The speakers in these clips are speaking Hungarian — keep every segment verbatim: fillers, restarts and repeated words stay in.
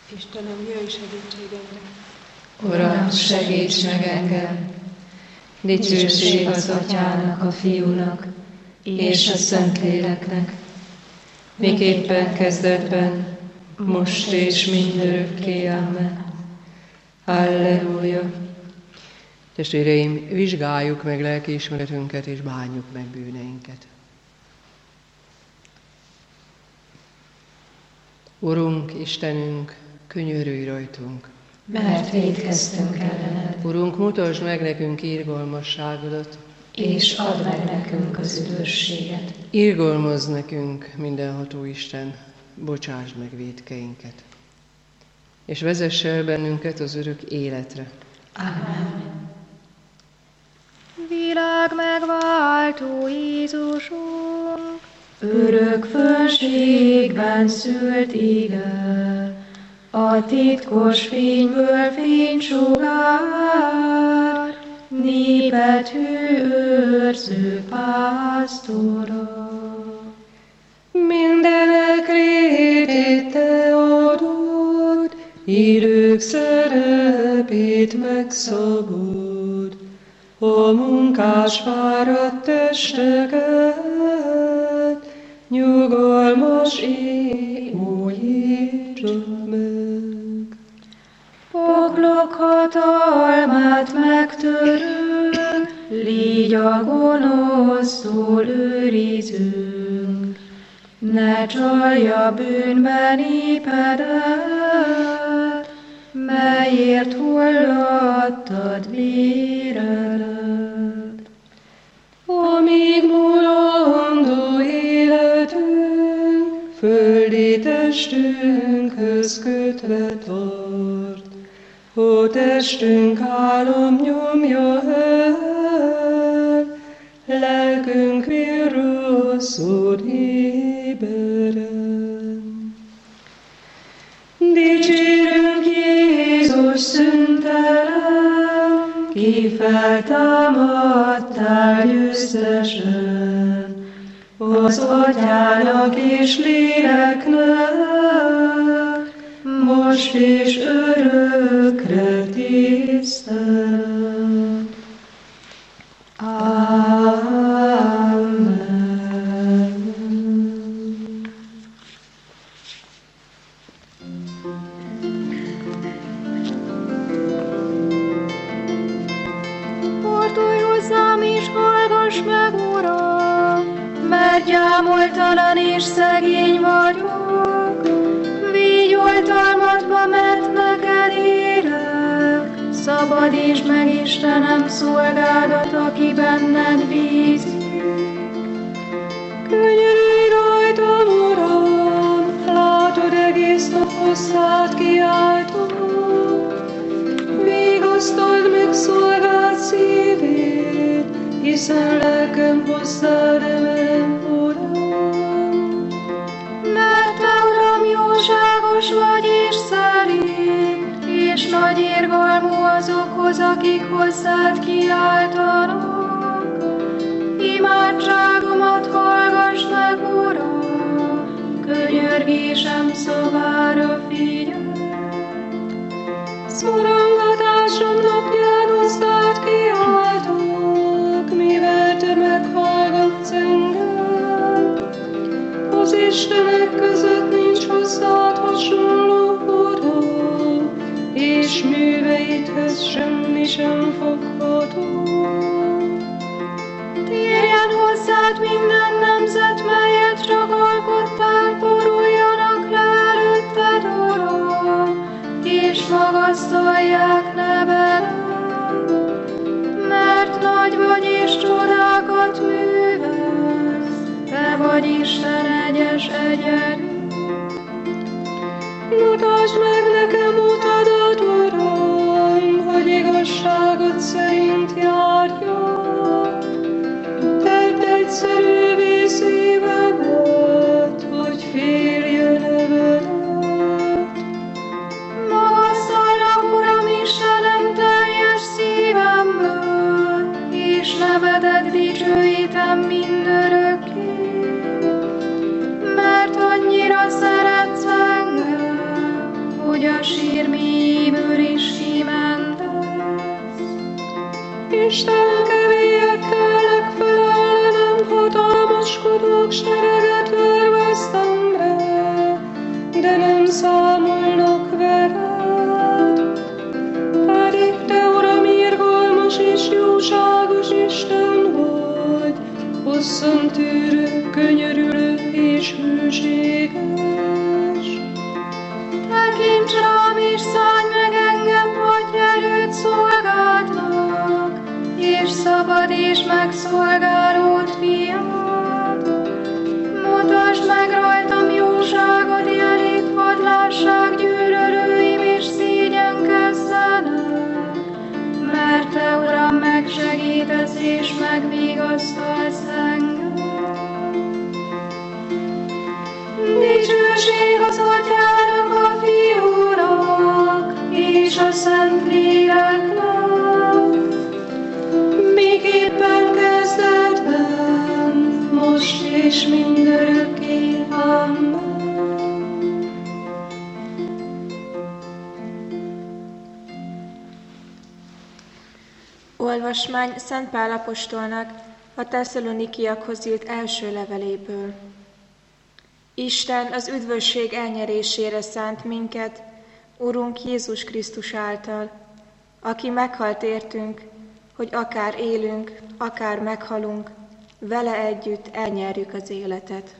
Istenem, jöjj segítségemre! Uram, segíts meg engem! Dicsőség az Atyának, a Fiúnak és a Szentléleknek, miképpen kezdetben, most és mindörökké. Amen. Halleluja! Testvéreim, vizsgáljuk meg lelkiismeretünket és bánjuk meg bűneinket. Urunk, Istenünk, könyörülj rajtunk! Mert vétkeztünk ellened. Urunk, mutasd meg nekünk irgalmasságodat, és add meg nekünk az üdvösséget. Irgalmazz nekünk, mindenható Isten, bocsásd meg vétkeinket, és vezess el bennünket az örök életre. Amen. Világ megváltó Jézusunk, örök fölségben szült ige, a titkos fényből fénysugár, népet hű őrző pásztora. Mindenek létét te adod, idők szerepét megszabod, a munkás fáradt testeket, nyugalmas éj újítsd meg. Poklok hatalmát megtörő, légy a gonosztól őrizünk, ne csalja bűnben népedet, melyért hullattad véredet. Amíg mulandó életünk, földi testünkhöz kötve tart, ó testünk álom nyomja el, lelkünk virrasszod éberen. Dicsérünk Jézus szünterem, ki feltámadtál győztesen, az Atyának és Léleknek, most és örökre tisztelet. Amen. fordulj hozzám és hallgass meg, Uram, mert gyámoltalan és szegény vagyok. Végy oltalmadba, mert neked élek, szabadítsd meg, Istenem, szolgádat, aki benned bízik. Könyörülj rajtam, Uram, látod egész nap hosszát kiáltom, vigasztald meg szolgád szívét, hiszen lelkem hozzád emel, Uram. Mert te, Uram, jóságos vagy és szerény, és nagy irgalmú azokhoz, akik hozzád kiáltanak. Imádságomat hallgass meg, Uram, könyörgésem szavára figyelj. Szorongatásom napján hozzád kiáltok, mivel te meghallgatsz engem. Az istenek között nincs hozzád hasonló, Uram, és műveidhez semmi sem fogható. Térjen hozzád minden nemzet, melyet csak alkottál, boruljanak le előtted, Uram, és magasztalják nevedet. Mert nagy vagy és csodákat művelsz, te vagy Isten egyes egyedül. Mutasd meg nekem utadat, Uram, hogy igazságod szerint járjak. Tedd egyszerűvé szívemet, hogy félje nevedet. Magasztalak, Uram, Istenem, teljes szívemből, és nevedet dicsőítem mindörökké. Mert annyira szeretsz engem, hogy hogy a sír mélyéből is kiment. Isten kevélyekkel föl ellenem hatalmaskodók sereget örveztem be, de nem számolnak veled. Pedig te, Uram, irgalmas és jóságos Isten vagy, hosszantűrő, könyörülő és hűséges. Tekints rám és szállj meg engem, hogy erőt szolgáltnak, és szabadíts meg szolgálód fiát. Mutasd meg rajtam jóságot, jelét padlásság gyűlölőim és szégyenkezzenek, mert te, Uram, megsegítesz és megvigasztalsz engem. Dicsőség az Atyának, a Fiúnak és a Szentléleknek, miképpen kezdetben, most és mindörökké. Amen. Olvasmány Szent Pál apostolnak a Tesszalonikiakhoz írt első leveléből. Isten az üdvösség elnyerésére szánt minket, Urunk Jézus Krisztus által, aki meghalt értünk, hogy akár élünk, akár meghalunk, vele együtt elnyerjük az életet.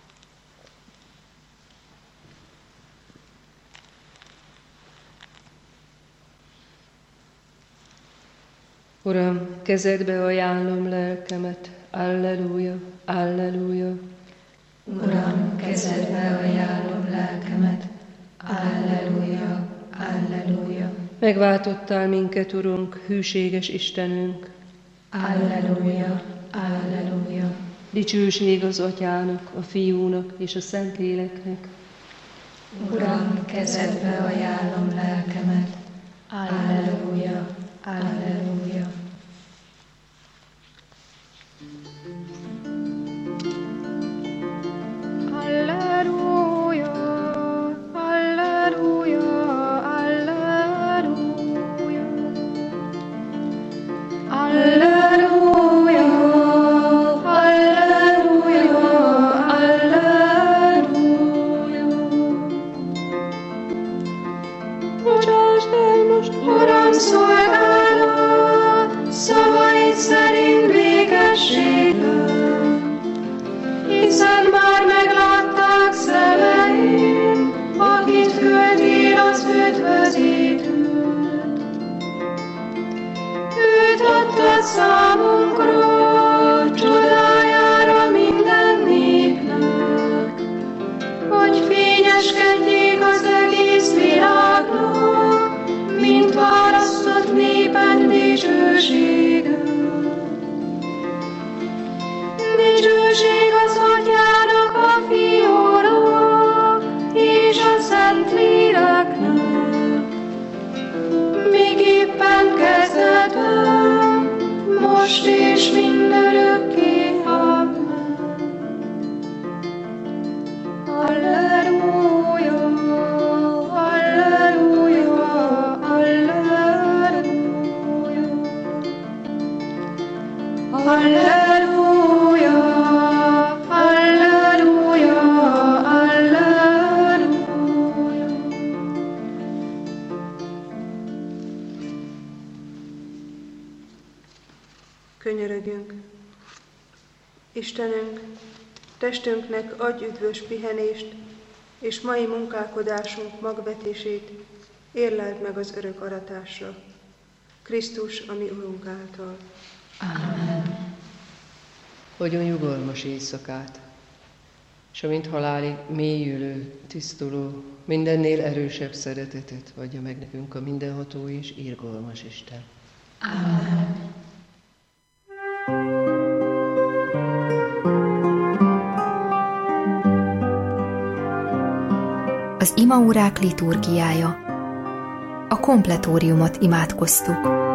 Uram, kezedbe ajánlom lelkemet, alleluja, alleluja. Uram, kezedbe ajánlom lelkemet, alleluja, alleluja. Megváltottál minket, Urunk, hűséges Istenünk. Alleluja, alleluja. Dicsőség az Atyának, a Fiúnak és a Szentléleknek. Uram, kezedbe ajánlom lelkemet, alleluja, alleluja. Alleluja, alleluja, alleluja. Alleluja, alleluja, alleluja. Bocsásd el most, Uram, szolgálod, szavaid szerint békességgel, hiszen már meglátták szemeim, akit küldtél az üdvözítőt. Őt adtad számunkra, csodájára minden népnek, hogy fényeskedjék az egész világnak, mint választott népen dicsősége. Dicsőség az Atyának, a Fiúnak és a Szentléleknek, miképpen kezdetben, most és mindörökké. Amen. Alleluja, alleluja, alleluja. Alleluja. Könyörögjünk. Istenünk, testünknek adj üdvös pihenést, és mai munkálkodásunk magvetését érleld meg az örök aratásra. Krisztus, a mi Urunk által. Amen. Hogyan nyugalmas éjszakát, és amint halálig mélyülő, tisztuló, mindennél erősebb szeretetet adja meg nekünk a mindenható és irgalmas Isten. Amen. Az imaórák liturgiája. A kompletóriumot imádkoztuk.